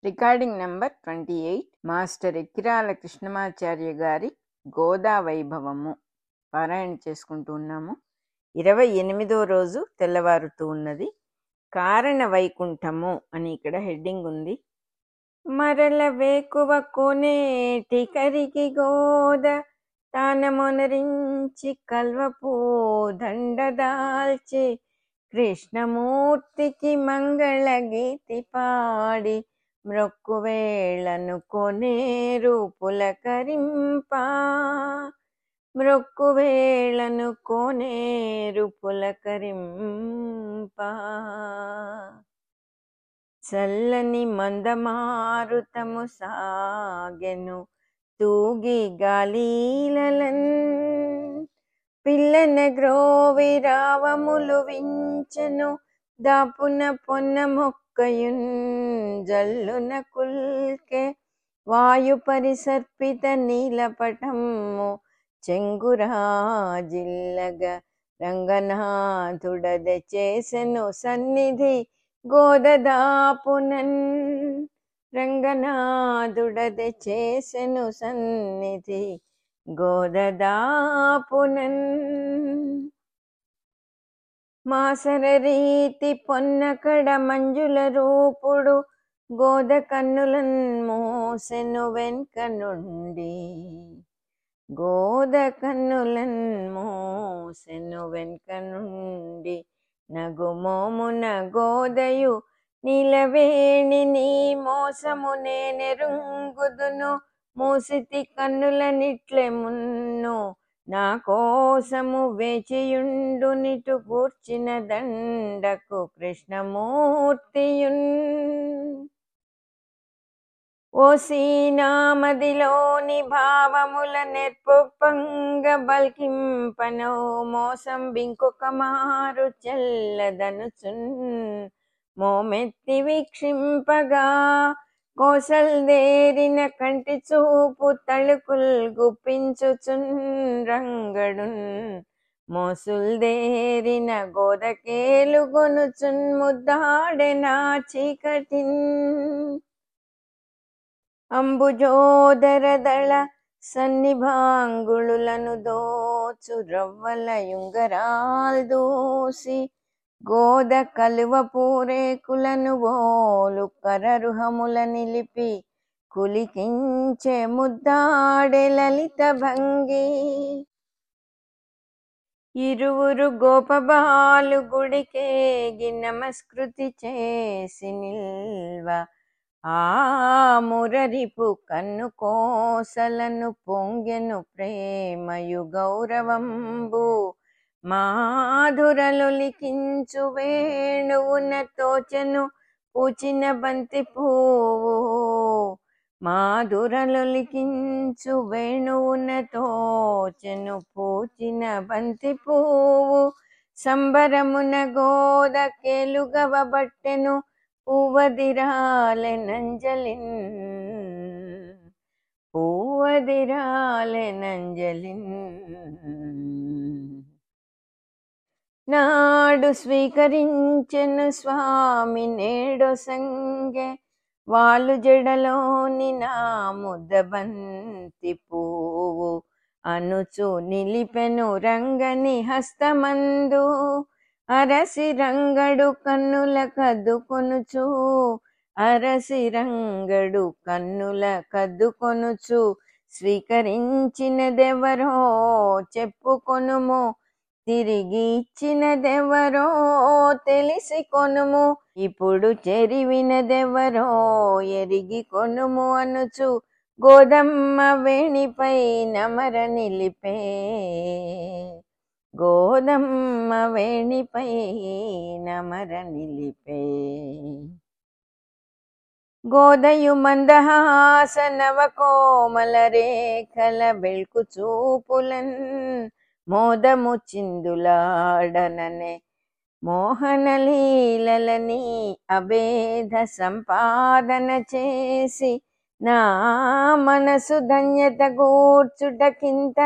Recording number 28 master Ekkirala Krishnamacharya గారి గోదా వైభవము పారాయణ చేసుకుంటూ ఉన్నాము. 28వ రోజు తెల్లవారుతూ ఉన్నది. కారణ వైకుంఠము అని ఇక్కడ హెడ్డింగ్ ఉంది. మరల వేకువ కొనేటి కరికి గోద తానమొనరించి కల్వపూ దండదాల్చి కృష్ణమూర్తికి మంగళ గీతి పాడి మ్రొక్కువేళను కొనేరు పులకరింప మ్రొక్కువేళను కోనేరు పులకరింప. చల్లని మందమారుతము సాగెను తూగి గాలీలలన్ పిల్లన గ్రోవి రావములు వించెను దాపున పొన్న మొక్కయున్ జల్లున కుల్కె వాయు పరిసర్పిత నీలపటము చెంగురాజిల్లగ రంగనాథుడద చేసెను సన్నిధి గోదదాపునన్ రంగనాథుడద చేసెను సన్నిధి గోదదాపునన్. మాసర రీతి పొన్నకడ మంజుల రూపుడు గోద కన్నులన్ మోసెను వెన్క నుండి గోద కన్నులన్ మోసెను వెన్క నుండి నగుమోమున గోదయు నీలవేణి నీ మోసము నేనెరుంగుదును మూసితి కన్నులనిట్లే మున్ను నా కోసము వేచియుండు నిటు కూర్చిన దండకు కృష్ణమూర్తియున్. ఓసీనామదిలోని భావముల నెర్పొప్పంగ బల్కింపనో మోసం బింకొక మారు చెల్లదనుచున్ మోమెత్తి వీక్షింపగా కోసల్దేరిన కంటి చూపు తళుకుల్ గుప్పించుచున్ రంగడున్ మోసుల్దేరిన గోదకేలుగొనుచున్ ముద్దాడెనా చీకటిన్. అంబుజోదరదళ సన్నిభాంగుళులను దోచు రవ్వల యుంగరాల్ దూసి గోద కలువ పూరేకులను ఓలు కరరుహముల నిలిపి కులికించే ముద్దాడె లలిత భంగి. ఇరువురు గోపబాలు గుడికేగి నమస్కృతి చేసి నిల్వ ఆ మురరిపు కన్ను కోసలను పొంగెను ప్రేమయు గౌరవంబు మాధురలొలికించు వేణువున తోచెను పూచిన బంతి పువ్వు మాధురలొలికించు వేణువున తోచెను పూచిన బంతి పువ్వు సంబరమున గోద కేలుగవబట్టెను పూవదిరాలెనంజలిన్ పూవదిరాలెనంజలిన్. నాడు స్వీకరించెను స్వామి నేడో సంగె వాళ్ళు జడలోని నా ముద్దబంతి పువ్వు అనుచు నిలిపెను రంగని హస్తమందు అరసి రంగడు కన్నుల కద్దుకొనుచు అరసి రంగడు కన్నుల కద్దుకొనుచు స్వీకరించినదెవరో చెప్పుకొనుము తిరిగి ఇచ్చినదెవరో తెలిసి కొనుము ఇప్పుడు చెరివినదెవరో ఎరిగి కొనుము అనుచు గోదమ్మ వేణిపై నమర నిలిపే గోదమ్మ వేణిపై నమర నిలిపే. గోదయు మందహాస నవ కోమల రేఖల బెల్కు చూపులన్ మోదము చిందులాడననే మోహన లీలలని అభేద సంపాదన చేసి నా మనసు ధన్యత గూర్చుటకింత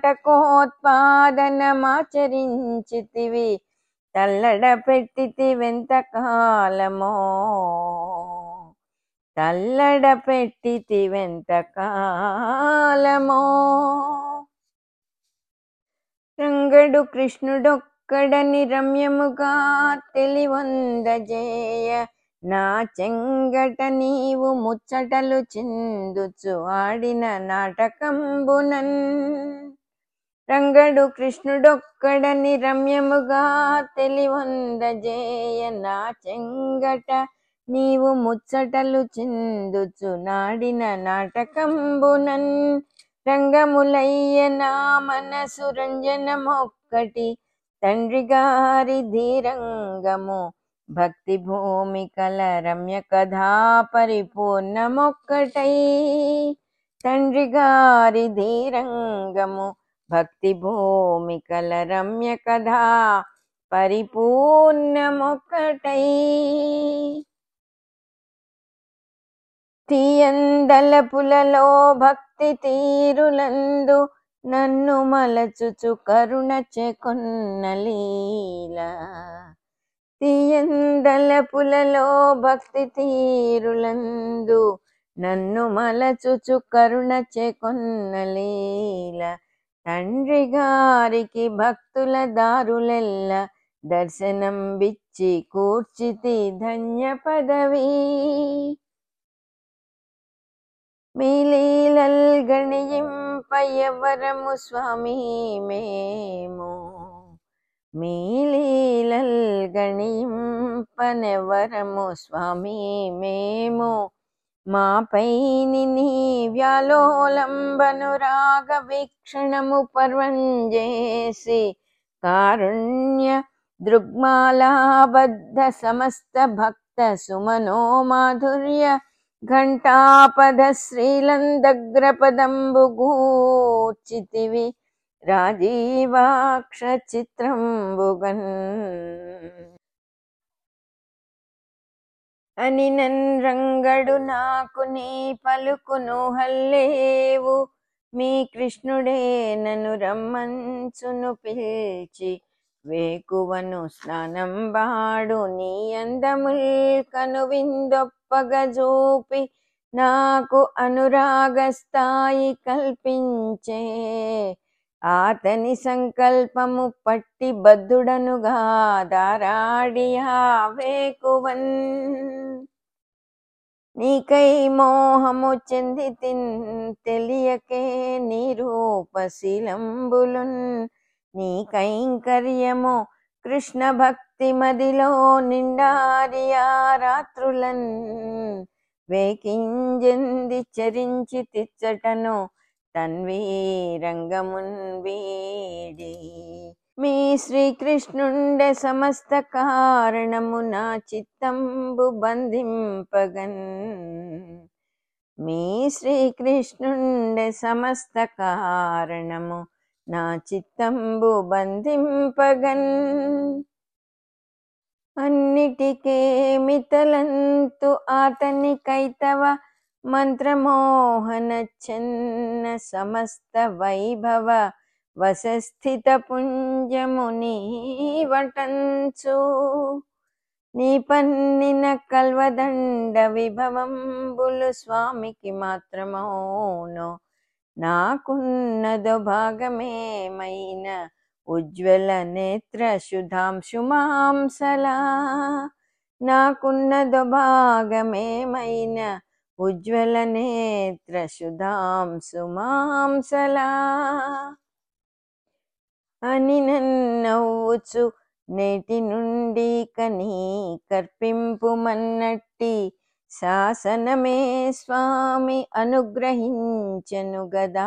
నాటకోత్పాదనమాచరించితివి తల్లడ పెట్టితివెంత కాలమో తల్లడ పెట్టితివెంత కాలమో. రంగడు కృష్ణుడొక్కడని రమ్యముగా తెలివొందజేయ, నా చెంగట నీవు ముచ్చటలు చిందుచు ఆడిన నాటకంబునన్. రంగడు కృష్ణుడొక్కడని రమ్యముగా తెలివొందజేయ, నా చెంగట నీవు ముచ్చటలు చిందుచు నాడిన నాటకంబునన్. రంగములయ్య నా మనసు రంజనమొక్కటి, తండ్రి గారి ధీరంగము భక్తి భూమికల రమ్య కథా పరిపూర్ణమొక్కటై. తండ్రి గారి ధీరంగము భక్తి భూమికల రమ్య కథా పరిపూర్ణమొక్కటై. తీయందలపులలో భక్తి తీరులందు నన్ను మలచుచు కరుణ చెకొన్న లీల. తీయందలపులలో భక్తి తీరులందు నన్ను మలచుచు కరుణ చెకొన్న లీల. తండ్రి గారికి భక్తుల దారులెల్ల దర్శనం బిచ్చి కూర్చితి ధన్య పదవి. మీ లీలల్ గణింపయవరము స్వామి మేము, మీ లీలల్ గణింపనెవరము స్వామి మేము. మాపైని నీ వ్యాలోలంబనురాగ వీక్షణము పర్వంజేసి, కారుణ్య దృగ్మాలాబద్ధ సమస్త భక్త సుమనో మాధుర్య ఘంటాపద శ్రీలందగ్రపదంబు గూర్చితివి రాజీవాక్ష చిత్రంబుగన్. అని నన్ రంగడు నాకు నీ పలుకును హల్లేవు, మీ కృష్ణుడే నన్ను రమ్మంచును పిల్చి. వేకువను స్నానం బాడు నీ అందముల్ కనువిందొప్పగజూపి, నాకు అనురాగ స్థాయి కల్పించే. ఆతని సంకల్పము పట్టి బద్ధుడనుగా దారాడియా వేకువన్. నీకై మోహము చెందితిన్ తెలియకే నీ రూపశీలంబులున్. నీ కైంకర్యము కృష్ణ భక్తి మదిలో నిండారియా రాత్రులన్. వేకింజంది చరించి తిచ్చటను తన్వీరంగమున్ వీడి. మీ శ్రీకృష్ణుండె సమస్త కారణము నా చిత్తంబు బంధింపగన్. మీ శ్రీకృష్ణుండె సమస్త కారణము నా చిత్తంబు బంధింపగన్. అన్నిటికే మితలంతు ఆతని కైతవ మంత్రమోహన చెన్న సమస్త వైభవ వసస్థిత పుంజము నీవటంచు. నీ పన్నిన కల్వదండ విభవంబులు స్వామికి మాత్రమౌను. నాకున్నదో భాగమేమైన ఉజ్వల నేత్ర శుధాంశుమాంసలా. నాకున్నదో భాగమేమైన ఉజ్వల నేత్ర శుధాంశుమాంసలా. అని నన్నవ్వుచు నేటి నుండి కనీ కర్పింపుమన్నట్టి శాసనమే స్వామి అనుగ్రహించెను గదా.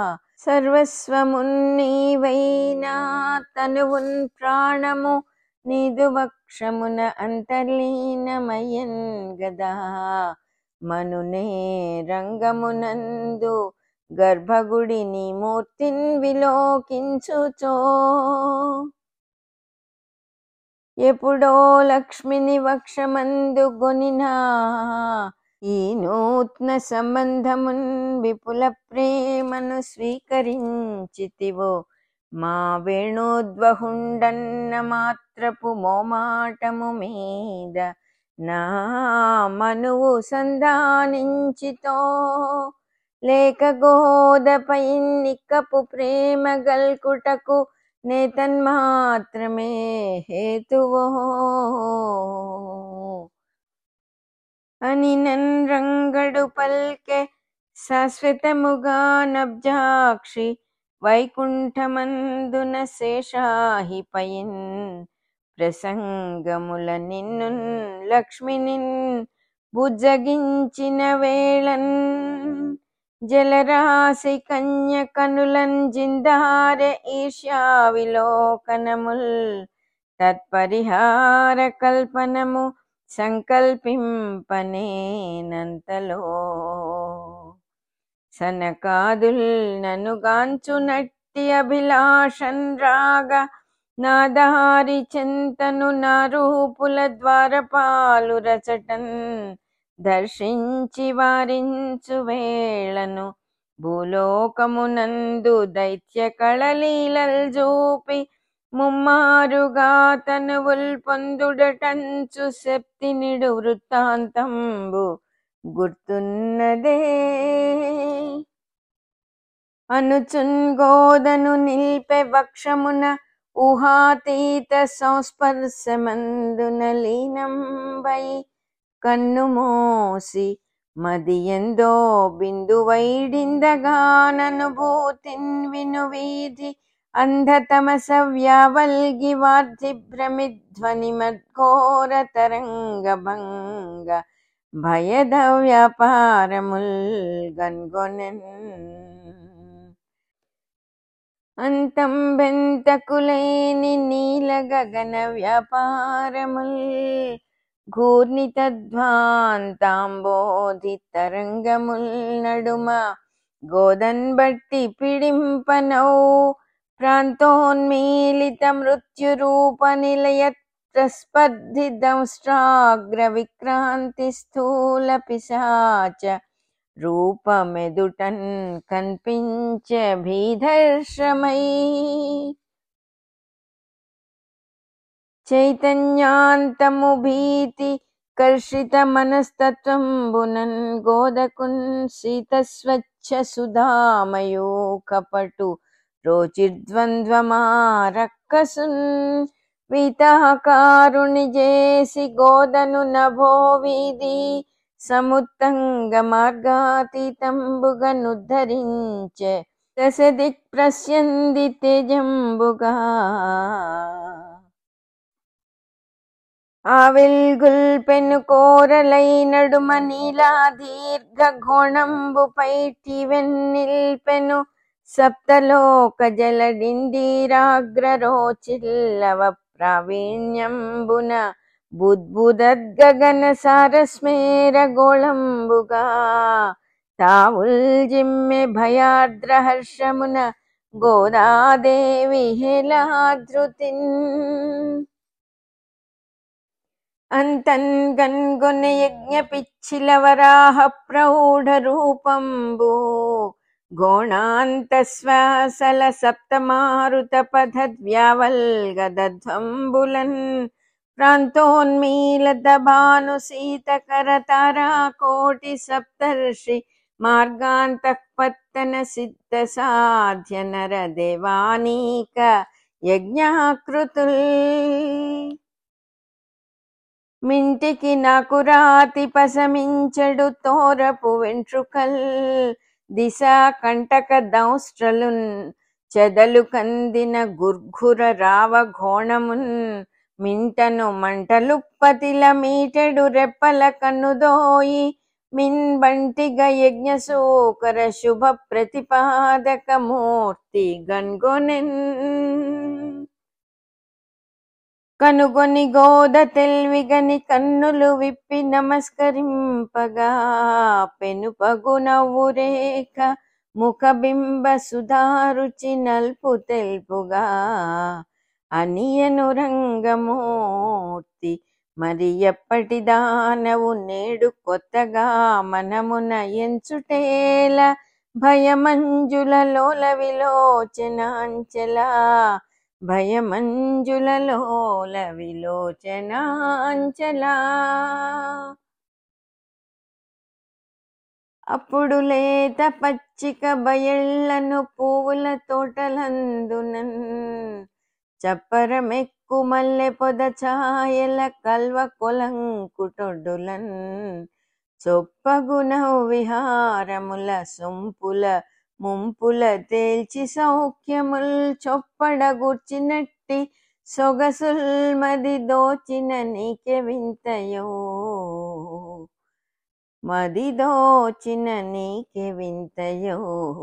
సర్వస్వమున్నీవైనా తనువున్ ప్రాణము నీదు వక్షమున అంతర్లీనమయ్యన్ గదా. మనునే రంగమునందు గర్భగుడి నీ మూర్తిన్ విలోకించుచో. ఎప్పుడో లక్ష్మిని వక్షమందు గొనినా ఈ నూత్న సంబంధమున్ విపుల ప్రేమను స్వీకరించితివో. మా వేణోద్వహుండన్న మాత్రపు మోమాటము మీద నా మనువు సంధానించితో లేక గోదపై నిక్కపు ప్రేమ గల్కుటకు నేతన్మాత్రమే హేతువో అని రంగడు పల్కె శాశ్వతముగా నబ్జాక్షి వైకుంఠమందున శేషాహిపయిన్ ప్రసంగముల నిన్ను లక్ష్మినిన్ బుజ్జగించిన వేళన్ జలరాశి కన్య కనులన్ జిందారె ఈర్ష్యా విలోకనముల్ తత్పరిహార కల్పనము సంకల్పింపనేనంతలో సనకాదుల్ ననుగాంచునట్టి అభిలాషన్ రాగ నాదారి చింతను నారూపుల ద్వారపాలు రచటన్ దర్శించి వారించు వేళను భూలోకమునందు దైత్య కళలీలల్ జూపి ముమ్మారుగా తనువుల్ పొందుడటంచు సెప్తినిడు వృత్తాంతంబు గుర్తున్నదే అనుచున్ గోదను నిల్పె వక్షమున ఊహాతీత సంస్పర్శమందున లీనంబై కన్ను మోసి మదియందో బిందువైడిందగాననుభూతిన్ విను వీధి అంధతమస వ్యావల్గి వార్ధి భ్రమిధ్వని మద్ఘోర తరంగ భంగ భయద వ్యాపారముల్ గన్గొనెన్ అంతం బెంతకులేని నీల గగన వ్యాపారముల్ ఘూర్ణి తద్వాంతాంబోధి తరంగముల్ నడుమ గోదన్ బట్టి పిడింపనౌ ప్రాంతోన్మీలిత మృత్యురూప నిలయ ప్రస్పర్ధి దంష్ట్రాగ్ర విక్రాంతి స్థూల పిశాచ రూపమెదుటన్ కన్పించ భీధర్షమై చైతన్యాంతము భీతి కర్షిత మనస్తత్వంబునన్ గోదకున్ శీతస్వచ్ఛ సుధామయో కపటు రోచిర్ద్వంద్వమారక్కసున్ వీతాకారుని జేసి గోదను నభో వీధి సముత్తంగ మార్గాతీతంబుగనుద్ధరించె దశదిక్ ప్రస్యంది తేజంబుగా ఆవిల్గుల్ పెను కోరలై నడుమ నీలా దీర్ఘ ఘోణంబుపై టివెన్నిల్పెను సప్తలోక జలడిందీరాగ్రరోచిల్లవ ప్రావీణ్యంబున బుద్బుదద్గగన సారస్మేర గోళంబుగా తావుల్ జిమ్మె భయాద్ర హర్షమున గోదాదేవి హేళాధృతిన్ అంతన్ గన్గొన యజ్ఞ పిచ్చిల వరాహ ప్రౌఢ రూపంబు గోణాంత శ్వాసల సప్తమారుత పథద్వ్యావల్గదధ్వంబులన్ ప్రాంతోన్మీలత భాను సీతకర తారాకోటి సప్తర్షి మార్గాంతఃపత్తన సిద్ధ సాధ్య నర దేవానీక యజ్ఞాకృతుల్ మింటికి నాకు రాతి పసమించెడు తోరపు వెంట్రుకల్ దిశ కంటక దంస్ట్రలున్ చెదలు కందిన గుర్ఘుర రావ ఘోణమున్ మింటను మంటలుప్పతిల మీటెడు రెప్పల కన్నుదోయి మిన్ బంటిగ యజ్ఞ సూకర శుభ ప్రతిపాదక మూర్తి గన్గొనెన్ కనుగొని గోద తెల్విగని కన్నులు విప్పి నమస్కరింపగా పెనుపగు నవ్వురేఖ ముఖబింబ సుధారుచి నల్పు తెల్పుగా అనియను రంగమూర్తి మరి ఎప్పటి దానవు నేడు కొత్తగా మనమున ఎంచుటేల భయమంజుల లోల విలోచనాంచల భయమంజులలోల విలోచనాంచలా. అప్పుడు లేత పచ్చిక బయళ్లను పువ్వుల తోటలందునన్ చప్పరమెక్కు మల్లె పొద ఛాయల కల్వ కొలంకుటొడ్డులన్ చొప్పగుణ విహారముల సొంపుల ముంపుల తేల్చి సౌఖ్యముల్ చొప్పడగూర్చినట్టి సొగసుల్ మది దోచిన నీకె వింతయో, మది దోచిన నీకె వింతయో.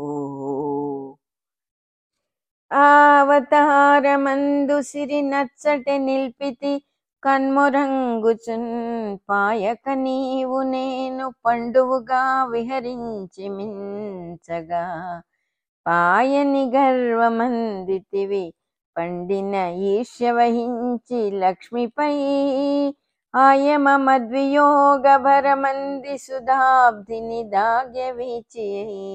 అవతారమందు సిరి నచ్చటె నిల్పితి కన్మొరంగుచున్ పాయక నీవు నేను పండువుగా విహరించి మించగా పాయని గర్వమందితివి పండిన ఈర్ష్య వహించి లక్ష్మిపై ఆయమ మద్వియోగ భరమంది సుధాబ్ధిని దాగ్యవీచి.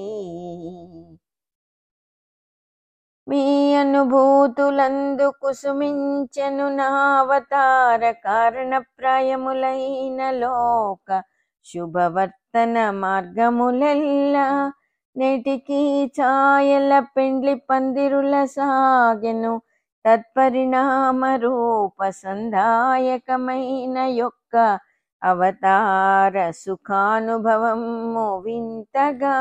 మీ అనుభూతులందు కుసుమించెను నావతార కారణ ప్రాయములైన లోక శుభవర్తన మార్గములెల్లా నేటికి ఛాయల పెండ్లి పందిరుల సాగెను తత్పరిణామ రూప సందాయకమైన యొక్క అవతార సుఖానుభవము వింతగా.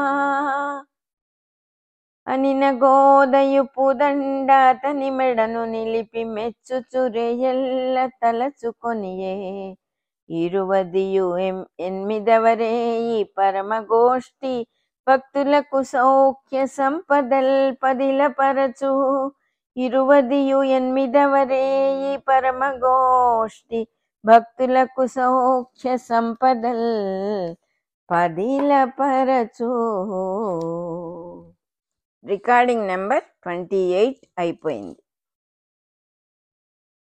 అనిన గోదయు పుదండ అతని మెడను నిలిపి మెచ్చుచురేయల్ల తలచుకొనియే ఇరువదియు ఎనిమిదవరే ఈ పరమగోష్ఠి భక్తులకు సౌఖ్య సంపదల్ పదిల పరచు. ఇరువదియు ఎనిమిదవరే ఈ పరమగోష్ఠి భక్తులకు సౌఖ్య సంపదల్ పదిల పరచు. రికార్డింగ్ నెంబర్ 28 అయిపోయింది.